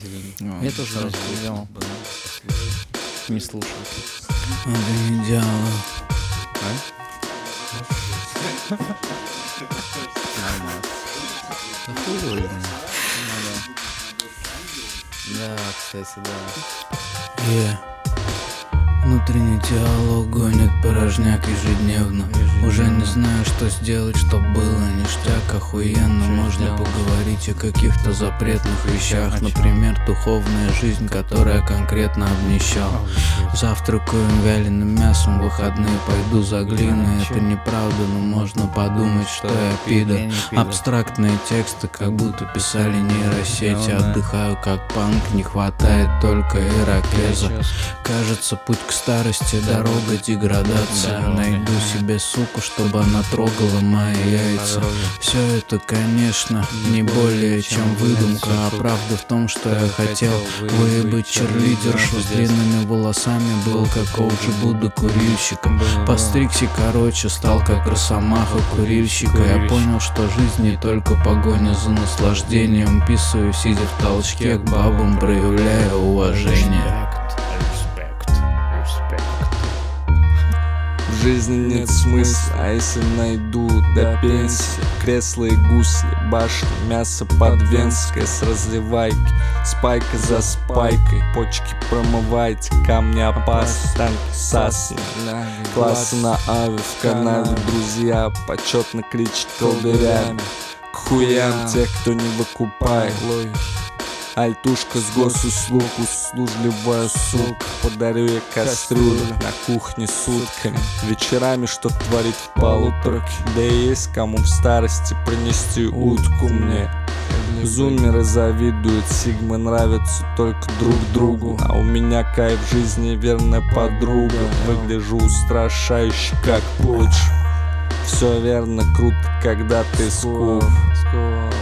Я тоже не делал. Не слушал. Это не делал. Нормально. Да хуй его знает. Да, кстати, да. Внутренний диалог гонит порожняк ежедневно. Уже не знаю, что сделать, чтоб было ништяк. Охуенно можно поговорить о каких-то запретных вещах. Например, духовная жизнь, которая конкретно обнищала. Завтракаем вяленым мясом, в выходные пойду за глиной. Это неправда, но можно подумать, что я пидор. Абстрактные тексты, как будто писали нейросети. Отдыхаю как панк, не хватает только ирокеза. Кажется, путь к старости, дорога деградация. Найду себе суку, чтобы она трогала мои яйца. Все это, конечно, не более чем выдумка. А правда в том, что я хотел выебать черлидершу с длинными волосами. Был как Оуджи Будда курильщиком. Постригся короче, стал как росомаха курильщика. Я понял, что жизнь не только погоня за наслаждением. Писаю, сидя в толчке, к бабам проявляя уважение. В жизни нет смысла, а если найду до пенсии кресла и гусли, башни, мясо подвенское с разливайки, спайка за спайкой, почки промывайте, камни опасны, танки сасны, классы на аве, в канаве друзья, почетно кричат колдырями, к хуям тех, кто не выкупает. Альтушка с госуслуг, услужливая сука. Подарю ей кастрюлю на кухне сутками. Вечерами что творит в полутраке. Да и есть кому в старости принести утку мне. Зумеры завидуют, сигмы нравятся только друг другу. А у меня кайф в жизни, верная подруга. Выгляжу устрашающе, как пуч. Все верно, круто, когда ты скуп.